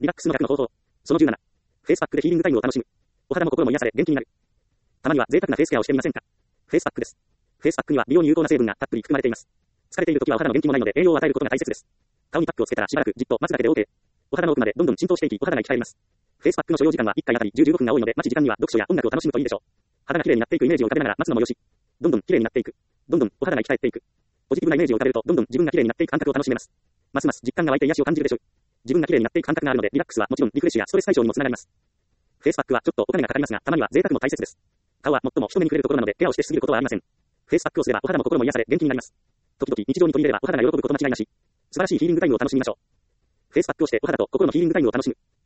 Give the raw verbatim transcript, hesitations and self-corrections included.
リラックスの逆の方法。そのじゅうなな。フェイスパックでヒーリングタイムを楽しむ。お肌も心も癒され元気になる。たまには贅沢なフェイスケアをしてみませんか。フェイスパックです。フェイスパックには美容に有効な成分がたっぷり含まれています。疲れている時はお肌の元気もないので栄養を与えることが大切です。顔にパックをつけたらしばらくじっと待つだけで OK。お肌の奥までどんどん浸透していき、お肌が生き返ります。フェイスパックの所要時間はいっかいあたりじゅう、じゅうごふんが多いので、待ち時間には読書や音楽を楽しむといいでしょう。肌が綺麗になっていくイメージを浮かべながら待つのもよし。どんどん綺麗になっていく。どんどんお肌が生き返っていく。ポジティブなイメージを浮かべると、どんどん自分が綺麗になっていく感覚を楽しめます。ますます実感が湧いて癒しを感じるでしょう。自分が綺麗になっていく感覚があるので、リラックスはもちろんリフレッシュやストレス解消にもつながります。フェイスパックはちょっとお金がかかりますが、たまには贅沢も大切です。顔は最も人目に触れるところなので、ケアをしてしすぎることはありません。フェイスパックをすればお肌も心も癒され元気になります。時々日常に取り入れればお肌が喜ぶこと間違いなし。素晴らしいヒーリングタイムを楽しみましょう。フェイスパックをしてお肌と心のヒーリングタイムを楽しむ。